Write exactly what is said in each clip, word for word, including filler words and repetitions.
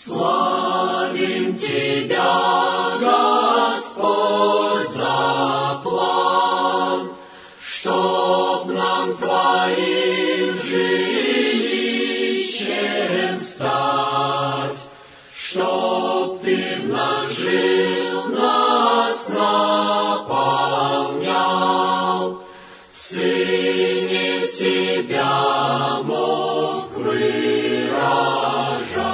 Славим Тебя, Господь, за план, чтоб нам Твоим жилищем стать, чтоб Ты в нас жил, нас наполнял, в Сыне себя мог выражать.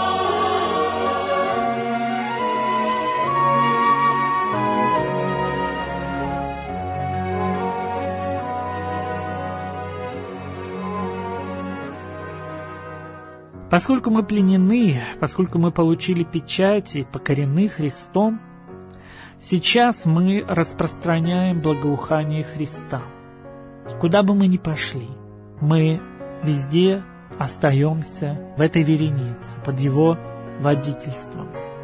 Поскольку мы пленены, поскольку мы получили печать и покорены Христом, сейчас мы распространяем благоухание Христа. Куда бы мы ни пошли, мы везде остаемся в этой веренице, под Его водительством.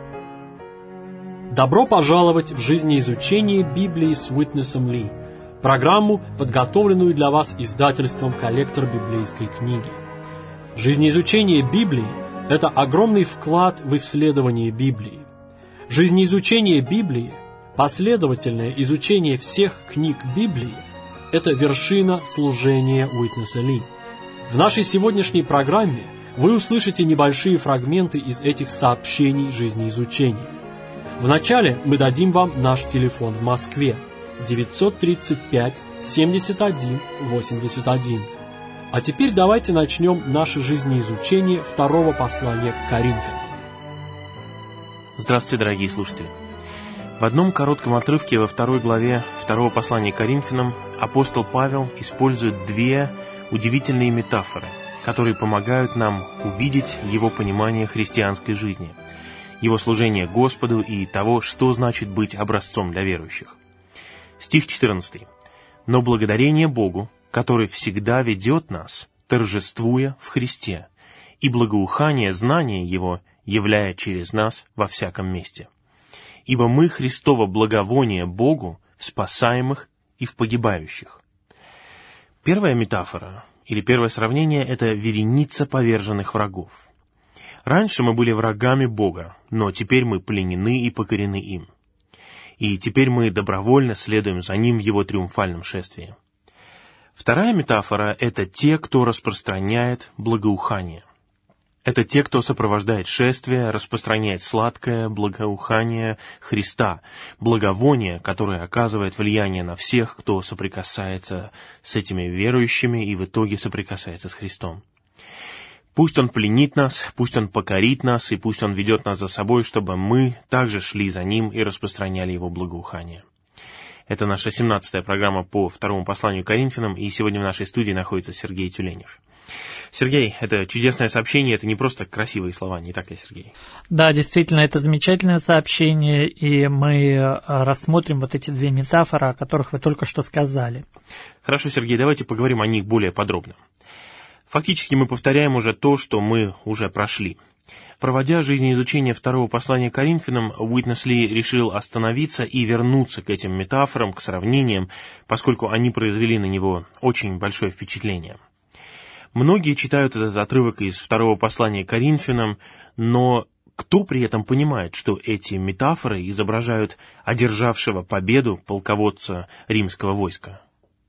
Добро пожаловать в жизнеизучение Библии с Уитнесом Ли, программу, подготовленную для вас издательством «Коллектор библейской книги». Жизнеизучение Библии – это огромный вклад в исследование Библии. Жизнеизучение Библии, последовательное изучение всех книг Библии – это вершина служения Уитнеса Ли. В нашей сегодняшней программе вы услышите небольшие фрагменты из этих сообщений жизнеизучения. Вначале мы дадим вам наш телефон в Москве девятьсот тридцать пять семьдесят один восемьдесят один. А теперь давайте начнем наше жизнеизучение второго послания к Коринфянам. Здравствуйте, дорогие слушатели! В одном коротком отрывке во второй главе второго послания к Коринфянам апостол Павел использует две удивительные метафоры, которые помогают нам увидеть его понимание христианской жизни, его служение Господу и того, что значит быть образцом для верующих. Стих четырнадцатый. «Но благодарение Богу, который всегда ведет нас, торжествуя в Христе, и благоухание знания Его являя через нас во всяком месте. Ибо мы Христово благовоние Богу в спасаемых и в погибающих». Первая метафора, или первое сравнение, это вереница поверженных врагов. Раньше мы были врагами Бога, но теперь мы пленены и покорены им. И теперь мы добровольно следуем за Ним в Его триумфальном шествии. Вторая метафора — это те, кто распространяет благоухание. Это те, кто сопровождает шествие, распространяет сладкое благоухание Христа, благовоние, которое оказывает влияние на всех, кто соприкасается с этими верующими и в итоге соприкасается с Христом. Пусть Он пленит нас, пусть Он покорит нас, и пусть Он ведет нас за собой, чтобы мы также шли за Ним и распространяли Его благоухание. Это наша семнадцатая программа по второму посланию к Коринфянам, и сегодня в нашей студии находится Сергей Тюленев. Сергей, это чудесное сообщение, это не просто красивые слова, не так ли, Сергей? Да, действительно, это замечательное сообщение, и мы рассмотрим вот эти две метафоры, о которых вы только что сказали. Хорошо, Сергей, давайте поговорим о них более подробно. Фактически мы повторяем уже то, что мы уже прошли. Проводя жизнеизучение второго послания к Коринфянам, Уитнес Ли решил остановиться и вернуться к этим метафорам, к сравнениям, поскольку они произвели на него очень большое впечатление. Многие читают этот отрывок из второго послания к Коринфянам, но кто при этом понимает, что эти метафоры изображают одержавшего победу полководца римского войска?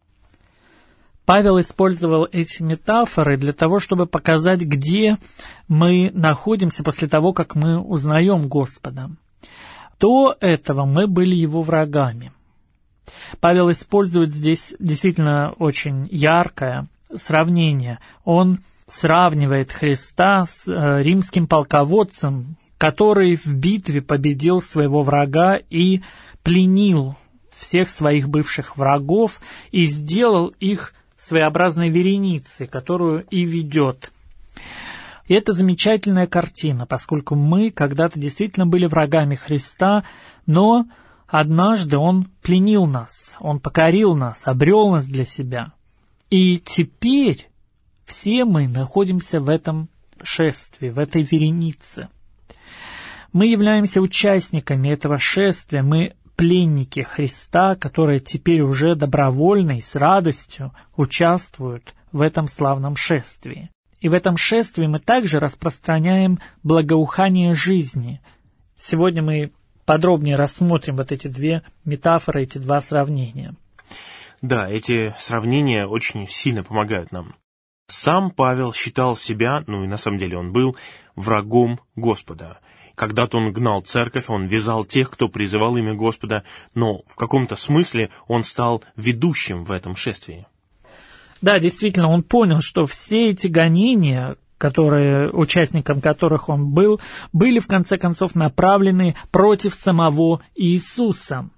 Павел использовал эти метафоры для того, чтобы показать, где мы находимся после того, как мы узнаем Господа. До этого мы были Его врагами. Павел использует здесь действительно очень яркое сравнение. Он сравнивает Христа с римским полководцем, который в битве победил своего врага и пленил всех своих бывших врагов и сделал их своеобразной вереницей, которую и ведет. И это замечательная картина, поскольку мы когда-то действительно были врагами Христа, но однажды Он пленил нас, Он покорил нас, обрел нас для себя. И теперь все мы находимся в этом шествии, в этой веренице. Мы являемся участниками этого шествия, мы пленники Христа, которые теперь уже добровольно и с радостью участвуют в этом славном шествии. И в этом шествии мы также распространяем благоухание жизни. Сегодня мы подробнее рассмотрим вот эти две метафоры, эти два сравнения. Да, эти сравнения очень сильно помогают нам. Сам Павел считал себя, ну и на самом деле он был, врагом Господа. Когда-то он гнал церковь, он вязал тех, кто призывал имя Господа, но в каком-то смысле он стал ведущим в этом шествии. Да, действительно, он понял, что все эти гонения, которые, участником которых он был, были в конце концов направлены против самого Иисуса.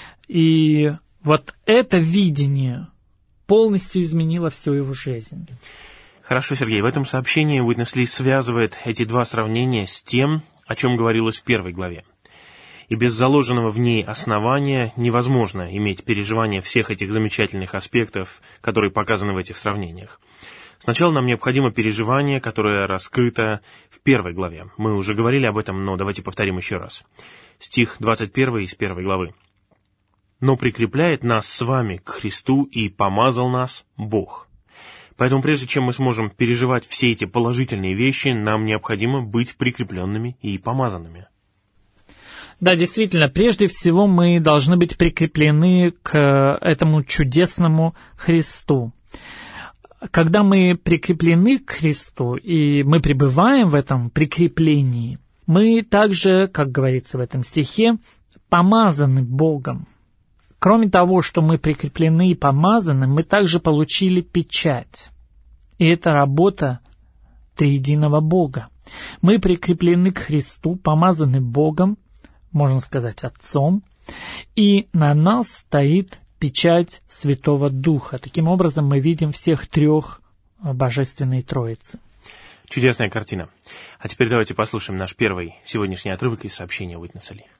И вот это видение полностью изменило всю его жизнь. Хорошо, Сергей, в этом сообщении Witness Lee связывает эти два сравнения с тем, о чем говорилось в первой главе. И без заложенного в ней основания невозможно иметь переживание всех этих замечательных аспектов, которые показаны в этих сравнениях. Сначала нам необходимо переживание, которое раскрыто в первой главе. Мы уже говорили об этом, но давайте повторим еще раз. Стих двадцать первый из первой главы. «Но прикрепляет нас с вами к Христу и помазал нас Бог». Поэтому прежде чем мы сможем переживать все эти положительные вещи, нам необходимо быть прикрепленными и помазанными. Да, действительно, прежде всего мы должны быть прикреплены к этому чудесному Христу. Когда мы прикреплены к Христу, и мы пребываем в этом прикреплении, мы также, как говорится в этом стихе, помазаны Богом. Кроме того, что мы прикреплены и помазаны, мы также получили печать. И это работа триединого Бога. Мы прикреплены к Христу, помазаны Богом, можно сказать, Отцом, и на нас стоит печать Святого Духа. Таким образом, мы видим всех трех Божественной Троицы. Чудесная картина. А теперь давайте послушаем наш первый сегодняшний отрывок из сообщения Witness Lee.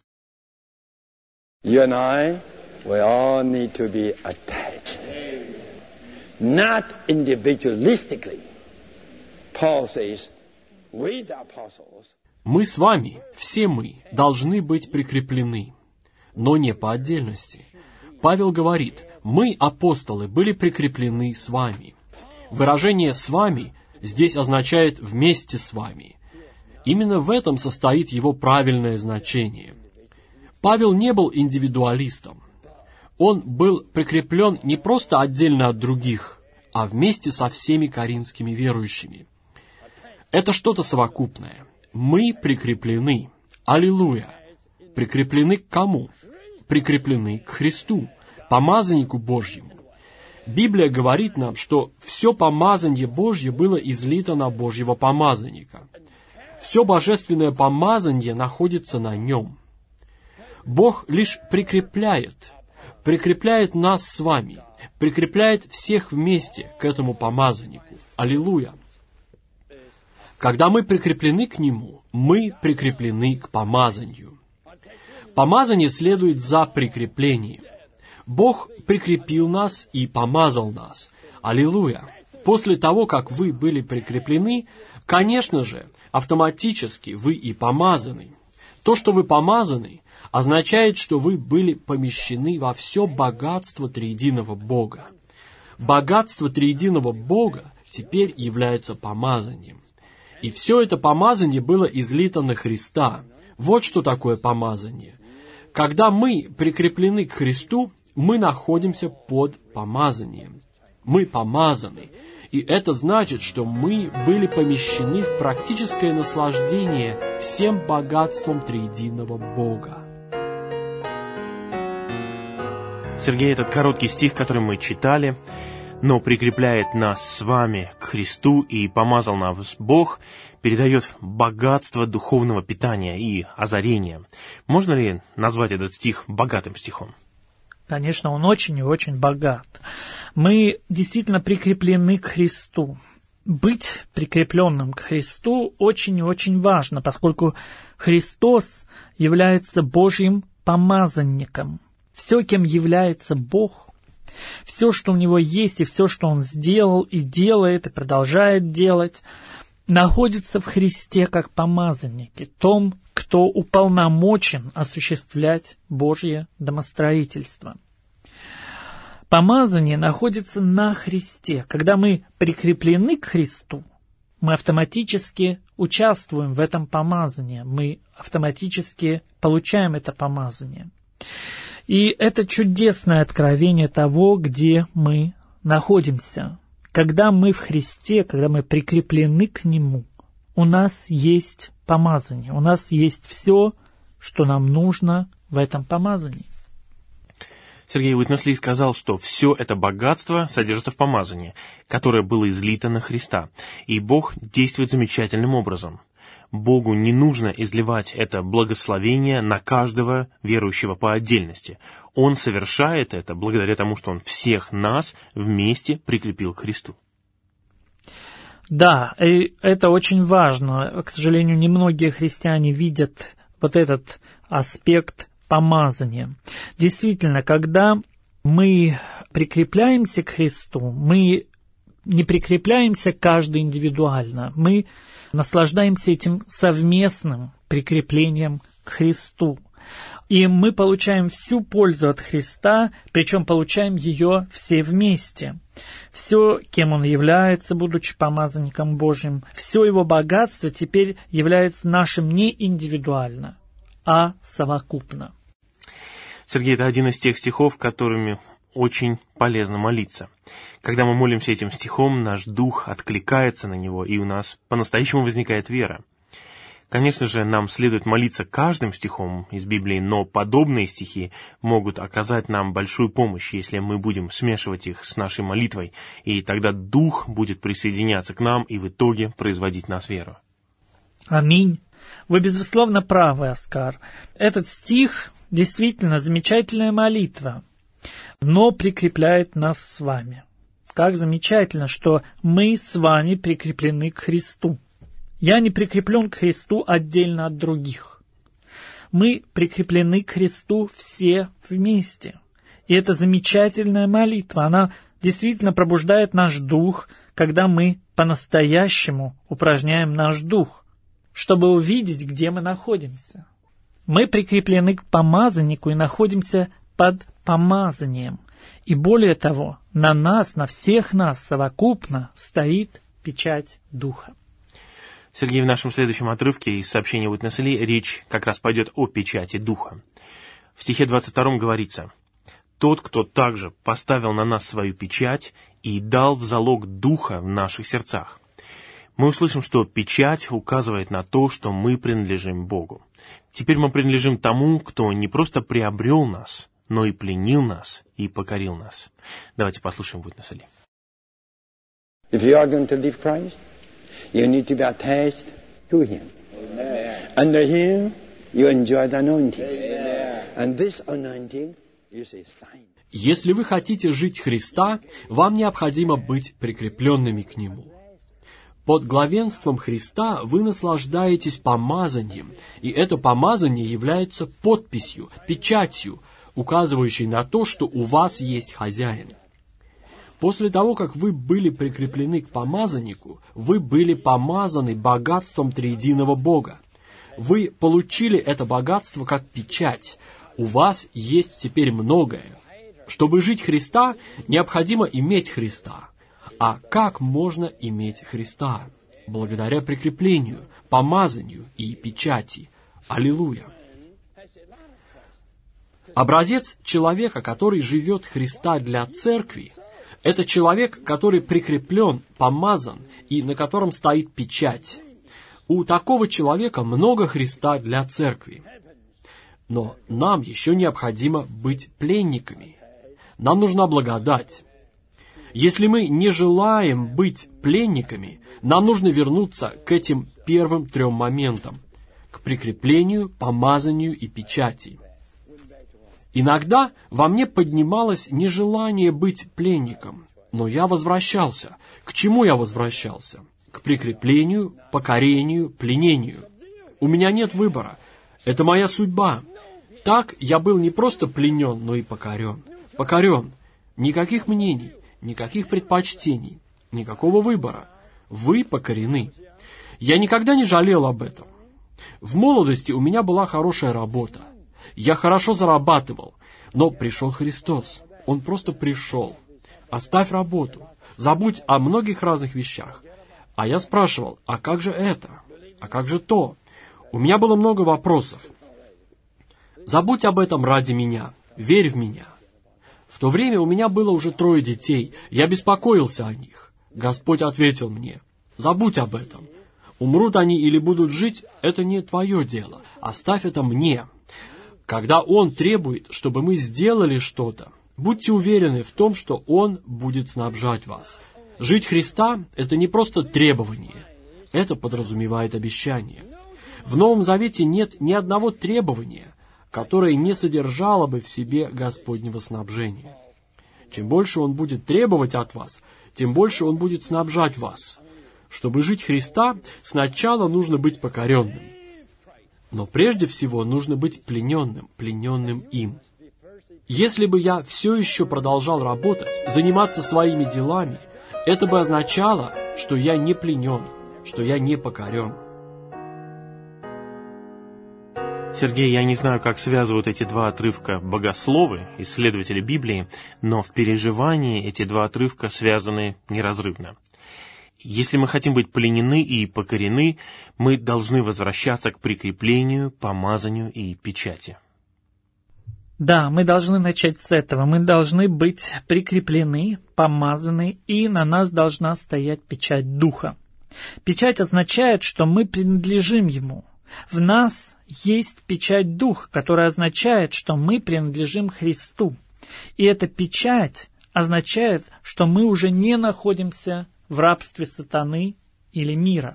You and I, we all need to be attached. Not individualistically. Paul says, we the apostles. Мы с вами, все мы, должны быть прикреплены, но не по отдельности. Павел говорит, мы, апостолы, были прикреплены с вами. Выражение «с вами» здесь означает «вместе с вами». Именно в этом состоит его правильное значение. Павел не был индивидуалистом. Он был прикреплен не просто отдельно от других, а вместе со всеми коринфскими верующими. Это что-то совокупное. Мы прикреплены. Аллилуйя! Прикреплены к кому? Прикреплены к Христу, помазаннику Божьему. Библия говорит нам, что все помазание Божье было излито на Божьего помазанника. Все божественное помазание находится на нем. Бог лишь прикрепляет, прикрепляет нас с вами, прикрепляет всех вместе к этому помазаннику. Аллилуйя! Когда мы прикреплены к Нему, мы прикреплены к помазанию. Помазание следует за прикреплением. Бог прикрепил нас и помазал нас. Аллилуйя! После того, как вы были прикреплены, конечно же, автоматически вы и помазаны. То, что вы помазаны, означает, что вы были помещены во все богатство триединого Бога. Богатство триединого Бога теперь является помазанием. И все это помазание было излито на Христа. Вот что такое помазание. Когда мы прикреплены к Христу, мы находимся под помазанием. Мы помазаны. И это значит, что мы были помещены в практическое наслаждение всем богатством триединого Бога. Сергей, этот короткий стих, который мы читали, но прикрепляет нас с вами к Христу и помазал нас Бог, передает богатство духовного питания и озарения. Можно ли назвать этот стих богатым стихом? Конечно, он очень и очень богат. Мы действительно прикреплены к Христу. Быть прикрепленным к Христу очень и очень важно, поскольку Христос является Божьим помазанником. Все, кем является Бог, все, что у Него есть, и все, что Он сделал и делает, и продолжает делать, находится в Христе как помазаннике, том, кто уполномочен осуществлять Божье домостроительство. Помазание находится на Христе. Когда мы прикреплены к Христу, мы автоматически участвуем в этом помазании, мы автоматически получаем это помазание. И это чудесное откровение того, где мы находимся. Когда мы в Христе, когда мы прикреплены к Нему, у нас есть помазание, у нас есть все, что нам нужно в этом помазании. Сергей Уитнесли сказал, что все это богатство содержится в помазании, которое было излито на Христа, и Бог действует замечательным образом. Богу не нужно изливать это благословение на каждого верующего по отдельности. Он совершает это благодаря тому, что Он всех нас вместе прикрепил к Христу. Да, и это очень важно. К сожалению, немногие христиане видят вот этот аспект помазания. Действительно, когда мы прикрепляемся к Христу, мы не прикрепляемся каждый индивидуально, мы наслаждаемся этим совместным прикреплением к Христу. И мы получаем всю пользу от Христа, причем получаем ее все вместе. Все, кем Он является, будучи помазанником Божьим, все Его богатство теперь является нашим не индивидуально, а совокупно. Сергей, это один из тех стихов, которыми очень полезно молиться. Когда мы молимся этим стихом, наш дух откликается на него, и у нас по-настоящему возникает вера. Конечно же, нам следует молиться каждым стихом из Библии, но подобные стихи могут оказать нам большую помощь, если мы будем смешивать их с нашей молитвой, и тогда Дух будет присоединяться к нам и в итоге производить в нас веру. Аминь. Вы, безусловно, правы, Оскар. Этот стих действительно замечательная молитва, но прикрепляет нас с вами. Как замечательно, что мы с вами прикреплены к Христу. Я не прикреплен к Христу отдельно от других. Мы прикреплены к Христу все вместе. И это замечательная молитва. Она действительно пробуждает наш дух, когда мы по-настоящему упражняем наш дух, чтобы увидеть, где мы находимся. Мы прикреплены к помазаннику и находимся под помазанием. И более того, на нас, на всех нас совокупно стоит печать Духа. Сергей, в нашем следующем отрывке из сообщения Уитнеса Ли речь как раз пойдет о печати Духа. В стихе двадцать втором говорится: «Тот, кто также поставил на нас свою печать и дал в залог Духа в наших сердцах». Мы услышим, что печать указывает на то, что мы принадлежим Богу. Теперь мы принадлежим тому, кто не просто приобрел нас, но и пленил нас и покорил нас. Давайте послушаем Уитнеса Ли. If you are going to live Christ, you need to be attached to Him. Amen. Under Him, you enjoy the anointing. Amen. And this anointing is a sign. Если вы хотите жить Христа, вам необходимо быть прикрепленными к Нему. Под главенством Христа вы наслаждаетесь помазанием, и это помазание является подписью, печатью, указывающей на то, что у вас есть хозяин. После того, как вы были прикреплены к помазаннику, вы были помазаны богатством триединого Бога. Вы получили это богатство как печать. У вас есть теперь многое. Чтобы жить Христа, необходимо иметь Христа. А как можно иметь Христа? Благодаря прикреплению, помазанию и печати. Аллилуйя! Образец человека, который живет Христа для церкви, это человек, который прикреплен, помазан и на котором стоит печать. У такого человека много Христа для церкви. Но нам еще необходимо быть пленниками. Нам нужна благодать. Если мы не желаем быть пленниками, нам нужно вернуться к этим первым трем моментам, к прикреплению, помазанию и печати. Иногда во мне поднималось нежелание быть пленником, но я возвращался. К чему я возвращался? К прикреплению, покорению, пленению. У меня нет выбора. Это моя судьба. Так я был не просто пленен, но и покорен. Покорен. Никаких мнений, никаких предпочтений, никакого выбора. Вы покорены. Я никогда не жалел об этом. В молодости у меня была хорошая работа. Я хорошо зарабатывал, но пришел Христос. Он просто пришел. Оставь работу. Забудь о многих разных вещах. А я спрашивал, а как же это? А как же то? У меня было много вопросов. Забудь об этом ради меня. Верь в меня. В то время у меня было уже трое детей. Я беспокоился о них. Господь ответил мне, забудь об этом. Умрут они или будут жить, это не твое дело. Оставь это мне. Когда Он требует, чтобы мы сделали что-то, будьте уверены в том, что Он будет снабжать вас. Жить Христа – это не просто требование. Это подразумевает обещание. В Новом Завете нет ни одного требования, которое не содержало бы в себе Господнего снабжения. Чем больше Он будет требовать от вас, тем больше Он будет снабжать вас. Чтобы жить Христа, сначала нужно быть покоренным. Но прежде всего нужно быть плененным, плененным им. Если бы я все еще продолжал работать, заниматься своими делами, это бы означало, что я не пленен, что я не покорен. Сергей, я не знаю, как связывают эти два отрывка богословы, исследователи Библии, но в переживании эти два отрывка связаны неразрывно. Если мы хотим быть пленены и покорены, мы должны возвращаться к прикреплению, помазанию и печати. Да, мы должны начать с этого. Мы должны быть прикреплены, помазаны, и на нас должна стоять печать Духа. Печать означает, что мы принадлежим Ему. В нас есть печать Духа, которая означает, что мы принадлежим Христу. И эта печать означает, что мы уже не находимся в рабстве сатаны или мира.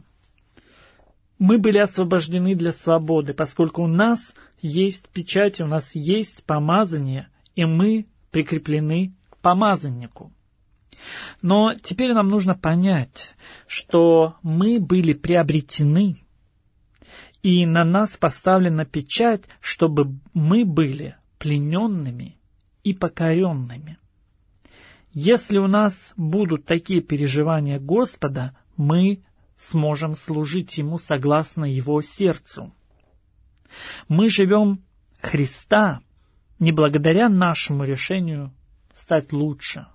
Мы были освобождены для свободы, поскольку у нас есть печать, у нас есть помазание, и мы прикреплены к помазаннику. Но теперь нам нужно понять, что мы были приобретены, и на нас поставлена печать, чтобы мы были плененными и покоренными. Если у нас будут такие переживания Господа, мы сможем служить Ему согласно Его сердцу. Мы живем Христа не благодаря нашему решению стать лучше.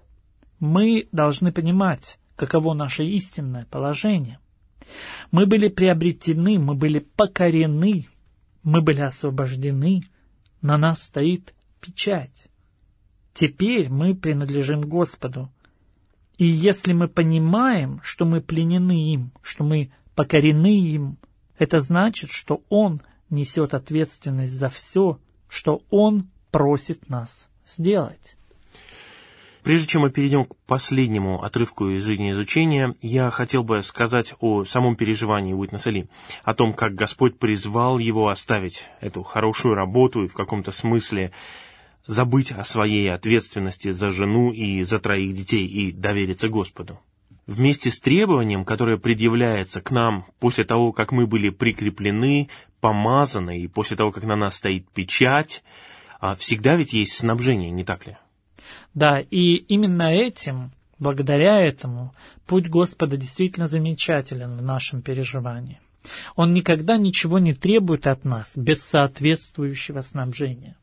Мы должны понимать, каково наше истинное положение. Мы были приобретены, мы были покорены, мы были освобождены, на нас стоит печать. Теперь мы принадлежим Господу. И если мы понимаем, что мы пленены им, что мы покорены им, это значит, что Он несет ответственность за все, что Он просит нас сделать. Прежде чем мы перейдем к последнему отрывку из жизнеизучения, я хотел бы сказать о самом переживании Уитнеса Ли, о том, как Господь призвал его оставить эту хорошую работу и в каком-то смысле забыть о своей ответственности за жену и за троих детей и довериться Господу. Вместе с требованием, которое предъявляется к нам после того, как мы были прикреплены, помазаны, и после того, как на нас стоит печать, всегда ведь есть снабжение, не так ли? Да, и именно этим, благодаря этому, путь Господа действительно замечателен в нашем переживании. Он никогда ничего не требует от нас без соответствующего снабжения.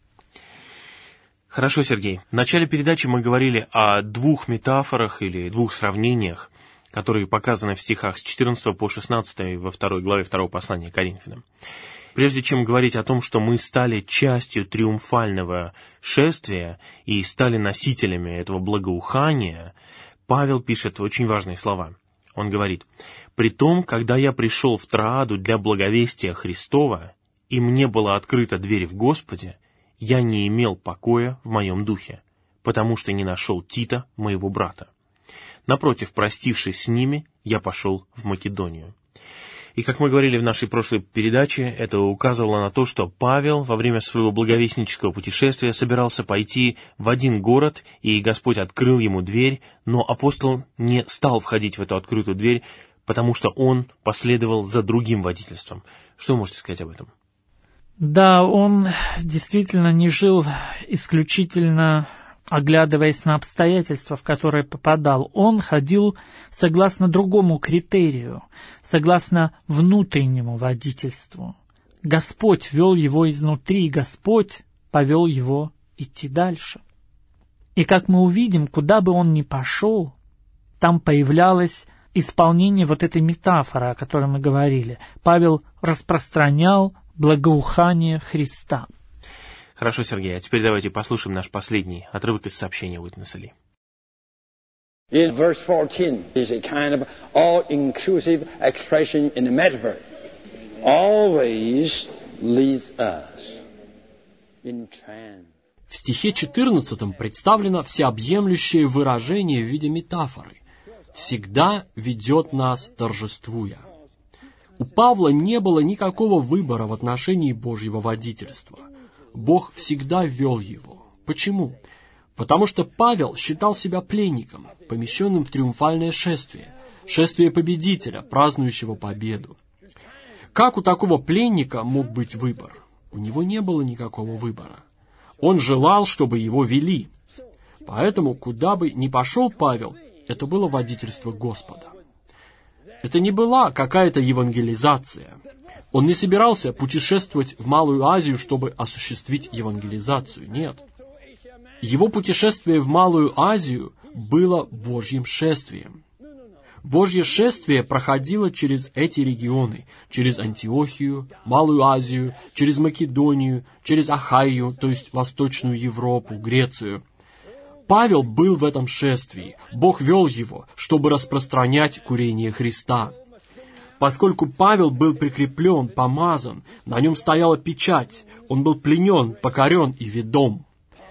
Хорошо, Сергей. В начале передачи мы говорили о двух метафорах или двух сравнениях, которые показаны в стихах с четырнадцатого по шестнадцатый во второй главе второго послания Коринфянам. Прежде чем говорить о том, что мы стали частью триумфального шествия и стали носителями этого благоухания, Павел пишет очень важные слова. Он говорит: «Притом, когда я пришел в Троаду для благовестия Христова, и мне была открыта дверь в Господе, я не имел покоя в моем духе, потому что не нашел Тита, моего брата. Напротив, простившись с ними, я пошел в Македонию». И, как мы говорили в нашей прошлой передаче, это указывало на то, что Павел во время своего благовестнического путешествия собирался пойти в один город, и Господь открыл ему дверь, но апостол не стал входить в эту открытую дверь, потому что он последовал за другим водительством. Что вы можете сказать об этом? Да, он действительно не жил исключительно оглядываясь на обстоятельства, в которые попадал. Он ходил согласно другому критерию, согласно внутреннему водительству. Господь вел его изнутри, и Господь повел его идти дальше. И как мы увидим, куда бы он ни пошел, там появлялась исполнение вот этой метафоры, о которой мы говорили. Павел распространял благоухание Христа. Хорошо, Сергей, а теперь давайте послушаем наш последний отрывок из сообщения Уитнеса Ли. In verse fourteen is a kind of all-inclusive expression in the metaphor. Always leads us in triumph. В стихе четырнадцатом представлено всеобъемлющее выражение в виде метафоры. «Всегда ведет нас, торжествуя». У Павла не было никакого выбора в отношении Божьего водительства. Бог всегда вел его. Почему? Потому что Павел считал себя пленником, помещенным в триумфальное шествие, шествие победителя, празднующего победу. Как у такого пленника мог быть выбор? У него не было никакого выбора. Он желал, чтобы его вели. Поэтому, куда бы ни пошел Павел, это было водительство Господа. Это не была какая-то евангелизация. Он не собирался путешествовать в Малую Азию, чтобы осуществить евангелизацию. Нет. Его путешествие в Малую Азию было Божьим шествием. Божье шествие проходило через эти регионы, через Антиохию, Малую Азию, через Македонию, через Ахайю, то есть Восточную Европу, Грецию. Павел был в этом шествии. Бог вел его, чтобы распространять курение Христа. Поскольку Павел был прикреплен, помазан, на нем стояла печать, он был пленен, покорен и ведом.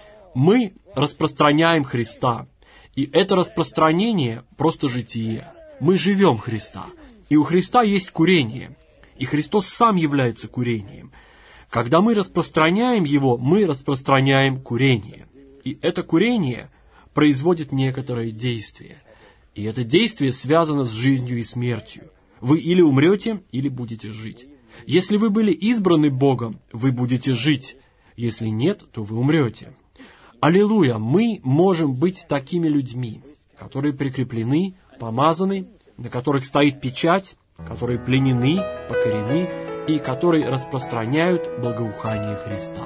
Мы распространяем Христа, и это распространение просто житие. Мы живем Христа, и у Христа есть курение, и Христос сам является курением. Когда мы распространяем Его, мы распространяем курение. И это курение производит некоторое действие. И это действие связано с жизнью и смертью. Вы или умрете, или будете жить. Если вы были избраны Богом, вы будете жить. Если нет, то вы умрете. Аллилуйя! Мы можем быть такими людьми, которые прикреплены, помазаны, на которых стоит печать, которые пленены, покорены и которые распространяют благоухание Христа.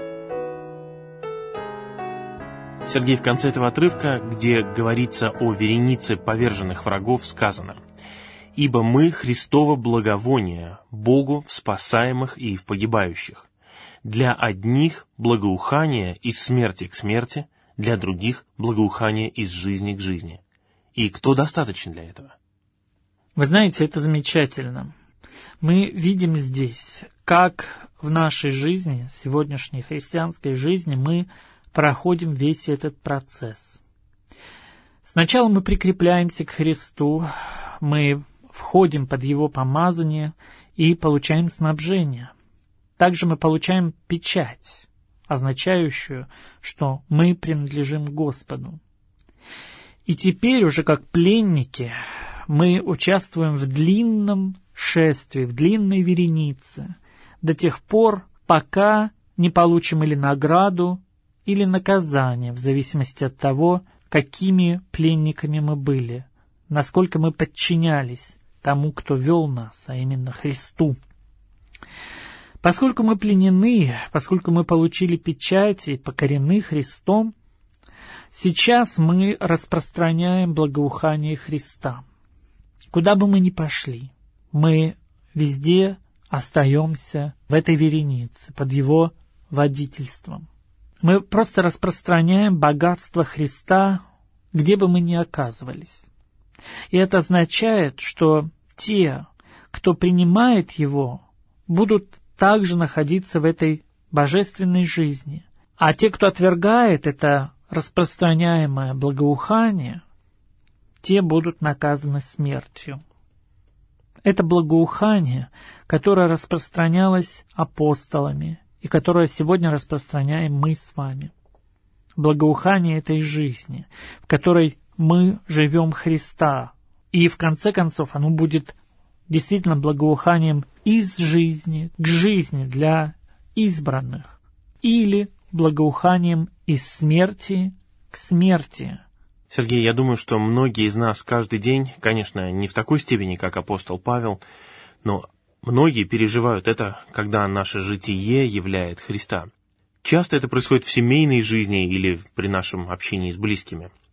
Сергей, в конце этого отрывка, где говорится о веренице поверженных врагов, сказано: «Ибо мы Христово благовоние Богу в спасаемых и в погибающих. Для одних благоухание из смерти к смерти, для других благоухание из жизни к жизни. И кто достаточен для этого?» Вы знаете, это замечательно. Мы видим здесь, как в нашей жизни, сегодняшней христианской жизни, мы проходим весь этот процесс. Сначала мы прикрепляемся к Христу, мы входим под Его помазание и получаем снабжение. Также мы получаем печать, означающую, что мы принадлежим Господу. И теперь уже как пленники мы участвуем в длинном шествии, в длинной веренице, до тех пор, пока не получим или награду, или наказание, в зависимости от того, какими пленниками мы были, насколько мы подчинялись тому, кто вел нас, а именно Христу. Поскольку мы пленены, поскольку мы получили печать и покорены Христом, сейчас мы распространяем благоухание Христа. Куда бы мы ни пошли, мы везде остаемся в этой веренице, под Его водительством. Мы просто распространяем богатство Христа, где бы мы ни оказывались. И это означает, что те, кто принимает Его, будут также находиться в этой божественной жизни. А те, кто отвергает это распространяемое благоухание, те будут наказаны смертью. Это благоухание, которое распространялось апостолами и которое сегодня распространяем мы с вами. Благоухание этой жизни, в которой мы живем Христа. И в конце концов оно будет действительно благоуханием из жизни к жизни для избранных, или благоуханием из смерти к смерти. Сергей, я думаю, что многие из нас каждый день, конечно, не в такой степени, как апостол Павел, но многие переживают это, когда наше житие являет Христа. Часто это происходит в семейной жизни или при нашем общении с близкими.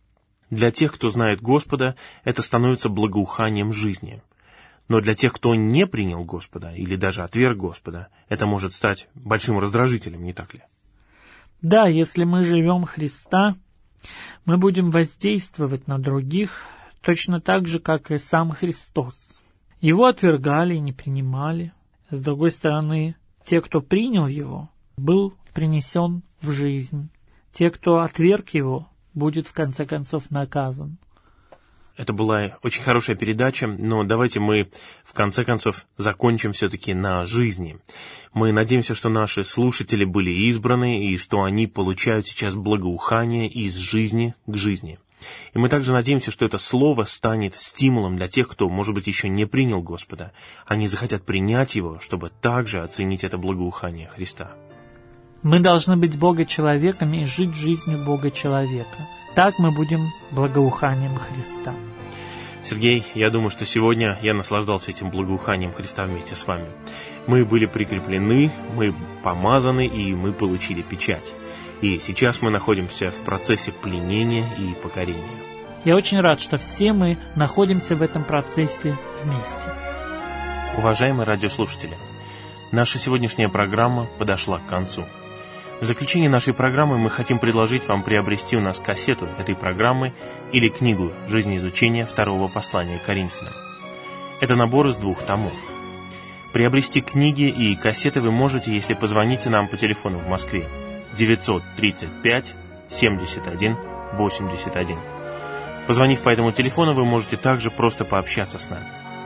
Для тех, кто знает Господа, это становится благоуханием жизни. Но для тех, кто не принял Господа или даже отверг Господа, это может стать большим раздражителем, не так ли? Да, если мы живем Христа, мы будем воздействовать на других точно так же, как и сам Христос. Его отвергали и не принимали. С другой стороны, те, кто принял Его, был принесен в жизнь. Те, кто отверг Его, будет в конце концов наказан. Это была очень хорошая передача, но давайте мы в конце концов закончим все-таки на жизни. Мы надеемся, что наши слушатели были избраны и что они получают сейчас благоухание из жизни к жизни. И мы также надеемся, что это слово станет стимулом для тех, кто, может быть, еще не принял Господа. Они захотят принять Его, чтобы также оценить это благоухание Христа. Мы должны быть Бога-человеками и жить жизнью Бога-человека. Так мы будем благоуханием Христа. Сергей, я думаю, что сегодня я наслаждался этим благоуханием Христа вместе с вами. Мы были прикреплены, мы помазаны и мы получили печать. И сейчас мы находимся в процессе пленения и покорения. Я очень рад, что все мы находимся в этом процессе вместе. Уважаемые радиослушатели, наша сегодняшняя программа подошла к концу. В заключение нашей программы мы хотим предложить вам приобрести у нас кассету этой программы или книгу «Жизнеизучение второго послания Коринфянам». Это набор из двух томов. Приобрести книги и кассеты вы можете, если позвоните нам по телефону в Москве девятьсот тридцать пять семьдесят один восемьдесят один. Позвонив по этому телефону, вы можете также просто пообщаться с нами.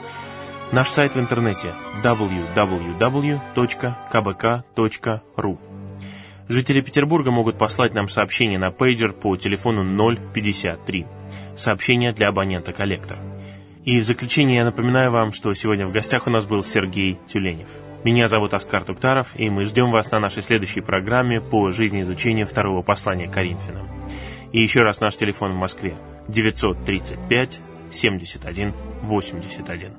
Наш сайт в интернете дабл ю дабл ю дабл ю точка ка бэ ка точка ру. Жители Петербурга могут послать нам сообщение на пейджер по телефону ноль пятьдесят три. Сообщение для абонента-коллектор. И в заключение я напоминаю вам, что сегодня в гостях у нас был Сергей Тюленев. Меня зовут Оскар Туктаров, и мы ждем вас на нашей следующей программе по жизнеизучению второго послания Коринфянам. И еще раз наш телефон в Москве девятьсот тридцать пять семьдесят один восемьдесят один.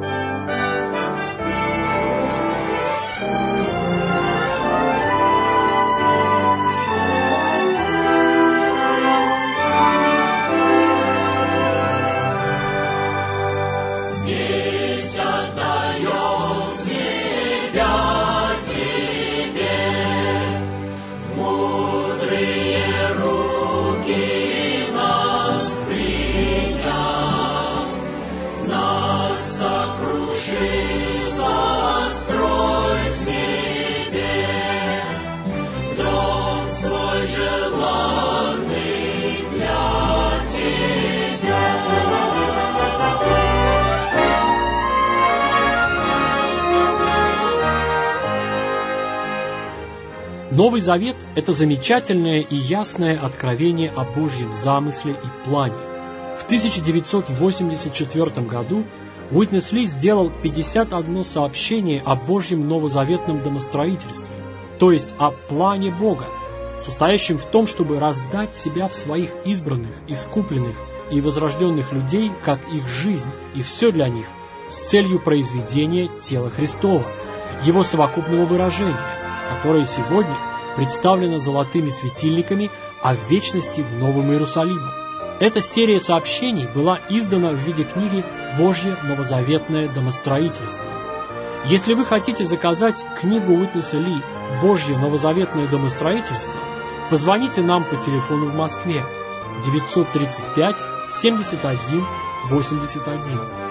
Новый Завет – это замечательное и ясное откровение о Божьем замысле и плане. В тысяча девятьсот восемьдесят четвёртом году Уитнес Ли сделал пятьдесят одно сообщение о Божьем новозаветном домостроительстве, то есть о плане Бога, состоящем в том, чтобы раздать себя в своих избранных, искупленных и возрожденных людей, как их жизнь и все для них, с целью произведения тела Христова, его совокупного выражения, которое сегодня представлено золотыми светильниками, а в вечности Новым Иерусалимом. Эта серия сообщений была издана в виде книги «Божье новозаветное домостроительство». Если вы хотите заказать книгу Уитнеса Ли «Божье новозаветное домостроительство», позвоните нам по телефону в Москве девятьсот тридцать пять семьдесят один восемьдесят один.